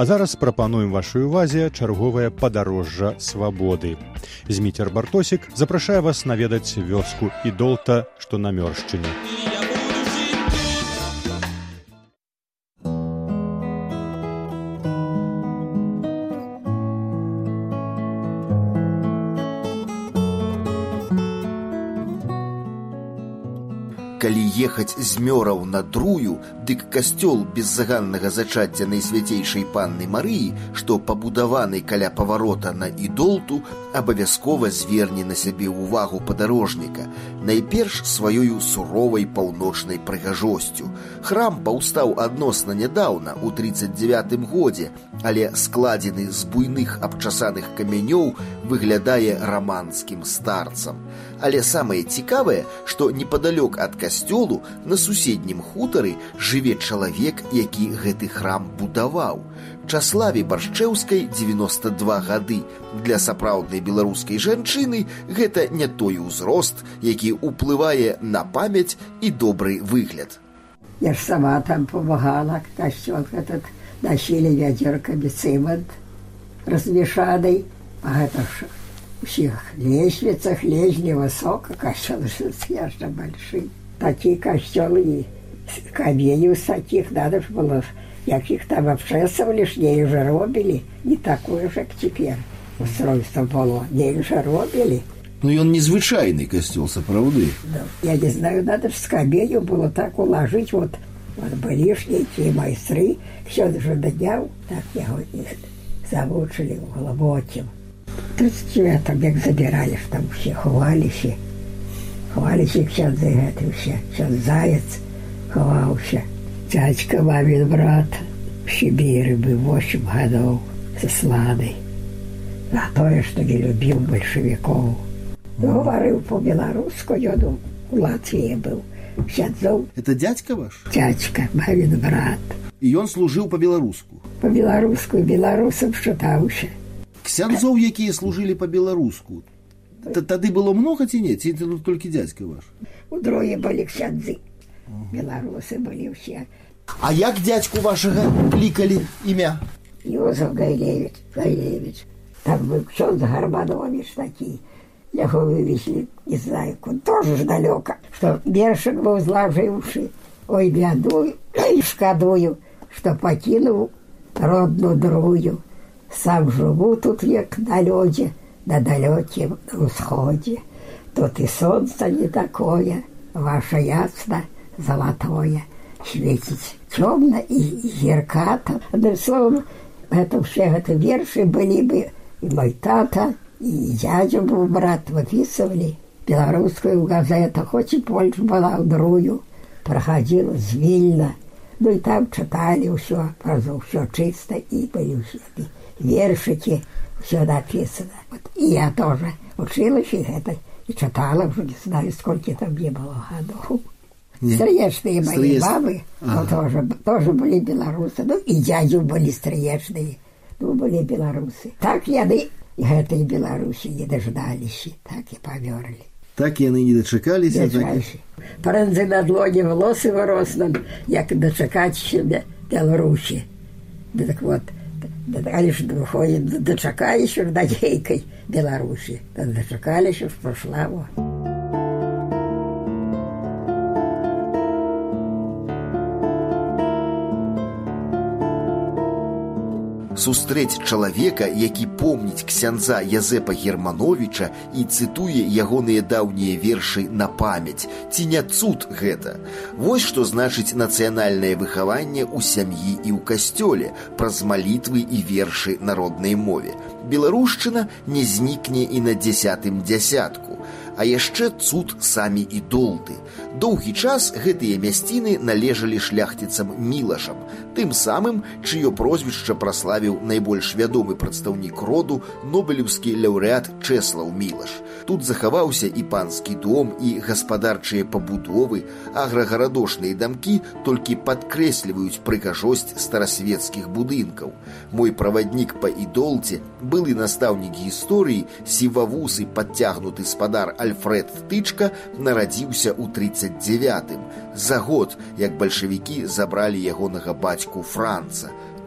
А зараз прапануем вашай увазе чарговае падарожжа свабоды. Зміцер Бартосік запрашае вас наведаць вёску Ідолта, што на Мёршчыне. Калі ехаць з Мёраў на Друю, дык касцёл беззаганнага зачацця Найсвяцейшай Панны Марыі, што пабудаваны каля паварота на Ідолту, абавязкова зверне на сябе ўвагу падарожніка, найперш сваёю суровай паўночнай прыгажосцю. Храм паўстаў адносна нядаўна, у 39 годзе, але складзены з буйных абчасаных камянёў выглядае раманскім старцам. Але самае цікавае, што непадалёк ад касцёлу на суседнім хутары жыве чалавек, які гэты храм будаваў. Чаславе Баршчэўскай 92 гады. Для сапраўднай беларускай жанчыны гэта не той узрост, які ўплывае на памяць і добры выгляд. Я ж сама там помагала, касцёл этот носили вядзеркамі цэмент размешанный, а гэта ж в всех лестницах лезли высоко, костелы ясно большие. Такие костелы и каменью с таких надо же было, яких там обшесывали, не уже робили, не такое же, как теперь устройство было, не уже робили. Ну и он незвычайный костел, сапраўды. Да, я не знаю, надо же с каменью было так уложить, вот были ж некие майстры, все же донял, так его замучили глубоким. В 39 век забираешь, там все ховаліся, ксяндзы гэты ўсе, ксяндз Заяц ховаўся. Дзядзька мамін брат в Сібіры быў 8 гадоў засланы за тое, што не любіў бальшавікоў. Гаварыў по-беларуску, ён у Латвіі быў ксяндзом. Это дядька ваш? Дядзька, мамін брат. І ён служыў по-беларуску? По-беларуску, беларусам чытаўся. Ксяндзоў, якія служылі па-беларуску, тады было много ці не? Ці толькі дядзька ваш? Удроє былі ксяндзы. Беларусы былі ўсе. А як дядзьку вашага клікалі імя? Йозеф Гайлевич. Там быў ксёндз Гарбанович такі. Яго вывезлі, не знаю, тоже ж далёка. Што вершык быў злажыўшы. Ой, бядую і шкадую, што пакінуў родную Друю. Сам живу тут, як на лёдзе, на далёкім усходзе. Тут і сонца не такое, ваше ясно золотое, светіць цёмна і ярката. Одним словом, это все гэта вершы былі бы, і мой тата, і дядя быў брат, выписывали беларускую газету, хоць і Польш была ў Друю, проходила з Вільна, ну і там чыталі ўсё, правда, ўсё чыста, і былі ўсё вершики, все написано. Вот. И я тоже училась это и читала, уже не знаю, сколько там мне было годов. Стриечные мои мамы тоже были белорусы. Ну, и дядю были стриечные, ну, были белорусы. Так яны этой Беларуси не дождались, так и померли. Так яны не дочекались? Прэнзы на длоні волосы вырос нам, як дочекать себе Беларуси. Да так вот, але ж выходит, дочакались ж надейкой Беларуси. Дочакались, ж прошла. Сустрэць чалавека, які помніць ксяндза Язэпа Германовіча і цытуе ягоныя даўнія вершы на памяць. Ці не цуд гэта? Вось што значыць нацыянальнае выхаванне ў сям'і і ў касцёле праз малітвы і вершы на роднай мове. Беларушчына не знікне і на 10-м дзясятку. А яшчэ цуд самі ідолты. Доўгі час гэтыя мясціны належалі шляхціцам Мілашам, тым самым, чыё прозвішча праславіў найбольш вядомы прадстаўнік роду, нобелеўскі лаўрэат Чэслаў Мілаш. Тут захаваўся і панскі дом, і гаспадарчыя пабудовы, аграгарадошныя дамкі толькі падкрэсліваюць прыгажосць старасвецкіх будынкаў. Мой праваднік па Ідолце, былы настаўнік гісторыі, сівавусы падцягнуты спадар Альфред Тычка нарадзіўся ў 39-м, за год, як бальшавікі забралі ягонага бацьку Франца.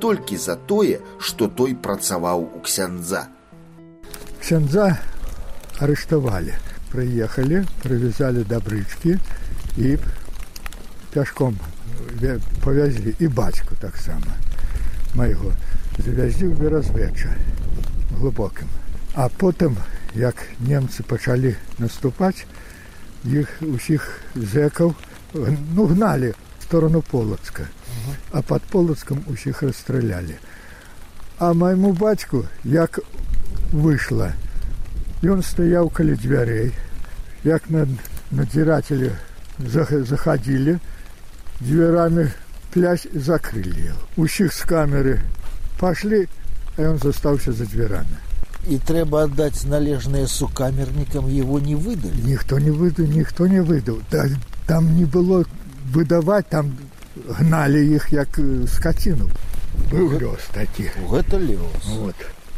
толькі за тое, што той працаваў у ксяндза. Ксяндза арыштавалі. Прыехалі, прывязалі да брычкі і пяшком павязлі. І бацьку таксама майго завязлі ў Беразвечча глыбокім. А потым, як немцы пачалі наступаць, іх усіх зэкаў гналі в сторону Полацка, а пад Полацкам усіх расстралялі. А майму бацьку, як выйшла, ён стаяў каля дзвярэй, як надзірацелі захадзілі, дзвярамі плясь закрылі. Усіх з камеры пашлі, а ён застаўся за дзвярамі. І трэба аддаць належнае сукамернікам, его не выдалі. Ніхто не выдаў. Там не было выдаваць, там гналі іх як скаціну. Быў лёс такі. Гэта лёс. Вот.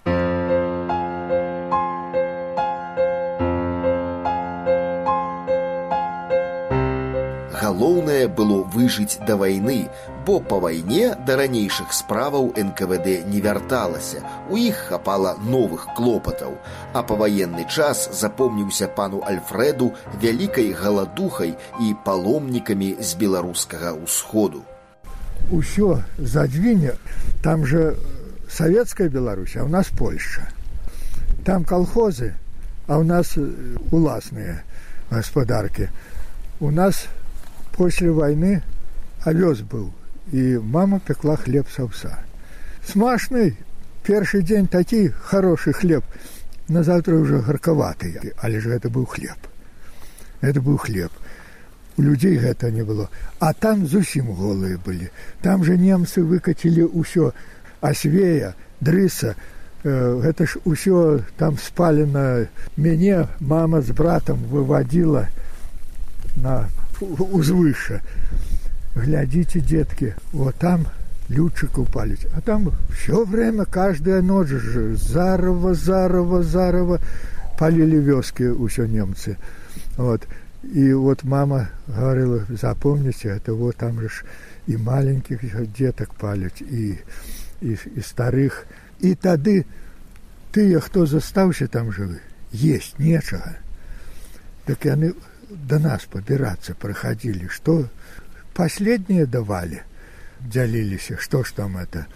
Галоўнае было выжыць да вайны, бо па вайне да ранейшых справаў НКВД не вярталася, у іх хапала новых клопатаў, а паваенны час запомніўся пану Альфрэду вялікай галадухай і паломнікамі з беларускага ўсходу. Усё задвіне, там же савецкая Беларусь, а у нас Польша. Там колхозы, а у нас уласныя гаспадаркі. У нас после войны овес был, и мама пекла хлеб с овса. Смачный, первый день такой хороший хлеб, на завтра уже горьковатый, але же это был хлеб. Это был хлеб. У людей это не было. А там зусім голые были. Там же немцы выкатили усё, Освея, Дрыса, это ж усё там спалено. Меня мама с братом выводила на узвыше. Глядите, детки, вот там лютчик упали. А там все время, каждая ночь же зарово палили вёски усё немцы. Вот. И вот мама говорила, запомните, это вот там же и маленьких деток палят, и старых. И тады тыя, хто застаўся там жывы, есть нечага. Так яны до нас побираться проходили, что последние давали, делились, что ж там это.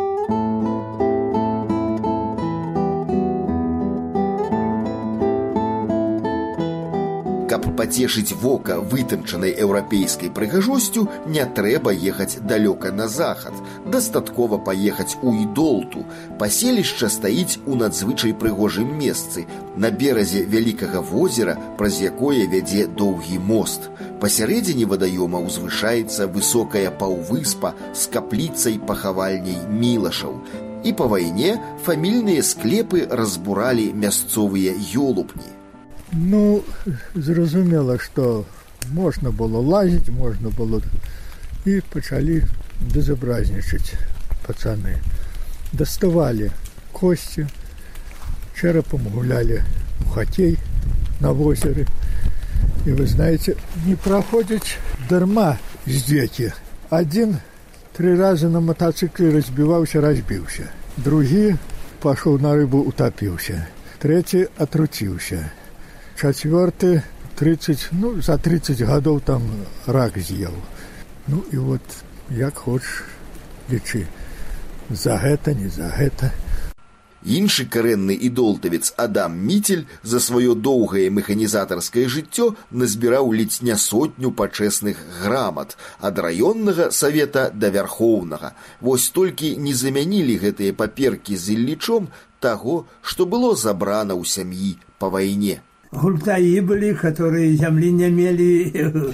Каб пацешыць вока вытанчанай еўрапейскай прыгажосцю, не трэба ехаць далёка на захад. Дастаткова паехаць у Ідолту. Паселішча стаіць у надзвычай прыгожым месцы, на беразе вялікага возера, праз якое вядзе доўгі мост. Пасярэдзіне вадаёма ўзвышаецца высокая паўвыспа з капліцай-пахавальняй мілашаў. І па вайне фамільныя склепы разбуралі мясцовыя ёлупні. Ну, зразумела, што можна было лазіць, можна было, і пачалі безобразнічаць пацаны. Даставалі косці, чэрапам гулялі у хоккей на возеры. І вы знаете, не праходзяць дарма здзекі. Адзін 3 разы на матацыкле разбіўся. Другі пашоў на рыбу, утапіўся. Трэці атруціўся. Чацвёрты 30, за 30 гадоў там рак з'еў. Ну і вот, як хочаш, лічы. За гэта, не за гэта. Іншы карэнны ідолтавец Адам Міцель за сваё доўгае механізатарскае жыццё назбіраў ледзь не 100 пачэсных грамат ад раённага савета да вярхоўнага. Вось толькі не замянілі гэтыя паперкі з іллічом таго, што было забрана ў сям'і па вайне. Гультаи были, которые земли не имели,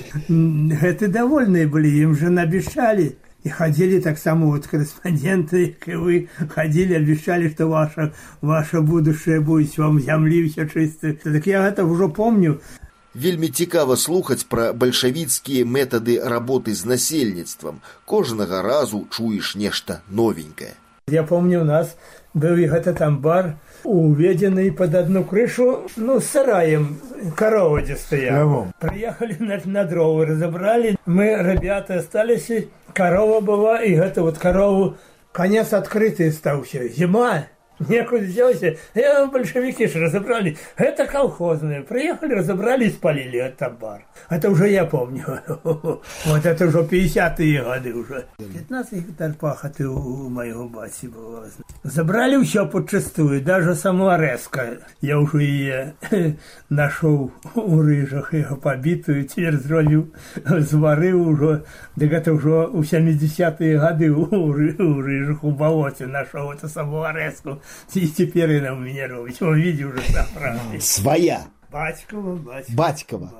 это довольные были, им же обещали. И ходили так само вот корреспонденты, как и вы, ходили, обещали, что ваше будущее будет, вам земли все чисто. Так я это уже помню. Вельмі цікава слухаць пра бальшавіцкія метады работы з насельніцтвам. Кожнага разу чуеш нешта новенькае. Я помню, у нас был и этот амбар, уведенный под одну крышу, с сараем, корова где стояла. Приехали на дрова, разобрали. Мы, ребята, остались, корова была, и эту вот корову Конец открытый стаўся. Зима. Некуда взялся. Большевики же разобрали. Это колхозные. Приехали, разобрали и спалили этот бар. Это уже я помню. Вот это уже 50-е годы уже. 15 гектар пахоты у моего бати было. Забрали все подчистую, даже саморезка. Я уже ее нашел у рыжах, его побитую, теперь зварил уже. Так это уже у 70-е годы у рыжих, у болоте нашел эту саморезку. И теперь она у меня робит. Он видел уже сам правда. Своя. Батькова. Батькова.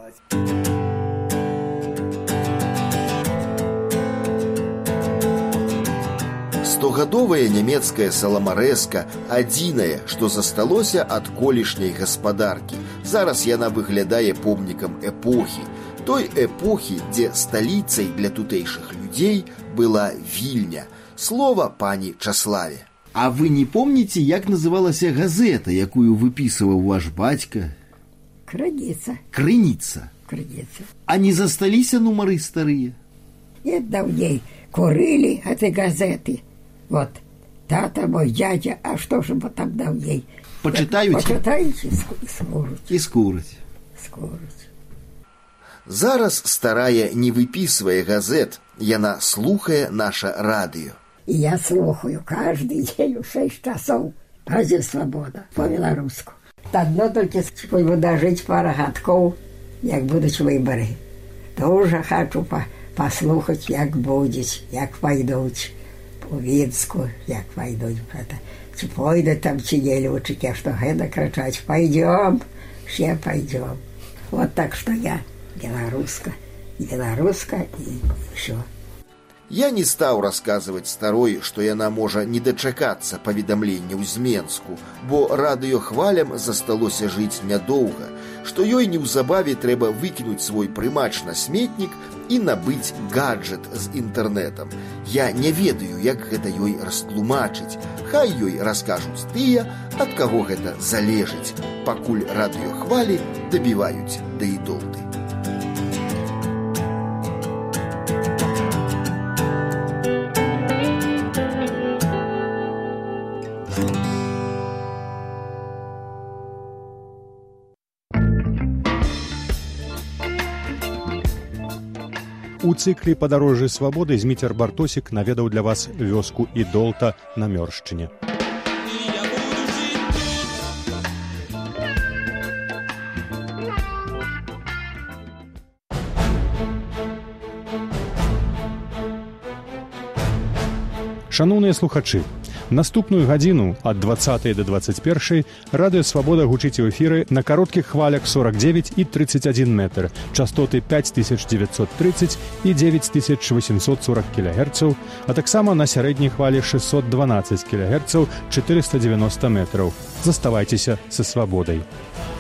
Стогадовая нямецкая саламарэзка адзінае, што засталося ад колішняй гаспадаркі. Зараз яна выглядае помнікам эпохі. Той эпохі, дзе сталіцай для тутэйшых людзей была Вільня. Слова пані Чаславе. А вы не помните, як называлася газета, якую выпісываў ваш бацька? Крыніца. Крыніца. А не засталіся нумары старыя? Нет, даўней курылі этой газеты. Вот, тата мой, дядя, а что же там даўней? Почитаете? Почитаете и скурать. Зараз старая не выписывая газет, яна слухае наша радио. И я слухаю каждый день у 6 часов «Радио Свобода» по-беларуску. Одно только спробую дожить пару годков, як будуть вибори. Дуже хочу послухати, як будуть, як пойдуть у Вінську, як пойдуть. Чи пойдуть там, чи не лючики, что гэта кричать «Пойдем, все пойдем». Вот так что я белоруска и все. Я не стаў расказваць старой, што яна можа не дачакацца паведамленняў з Менску, бо радыёхвалям засталося жыць нядоўга, што ёй неўзабаве трэба выкінуць свой прымач на сметнік і набыць гаджет з інтэрнэтам. Я не ведаю, як гэта ёй растлумачыць. Хай ёй раскажуць тыя, ад каго гэта залежыць, пакуль радыёхвалі дабіваюць да ідолты. У цыкле «Падарожжы свабоды» Зміцер Бартосік наведаў для вас вёску Ідолта на Мёршчыне. Шаноўныя слухачы, наступную гадзіну ад 20 до 21 радыё «Свабода» гучыць у эфіры на кароткіх хвалях 49 і 31 метр, частоты 5930 і 9840 кГц, а таксама на сярэдняй хвалі 612 кГц, 490 метраў. Заставайцеся са «Свабодай».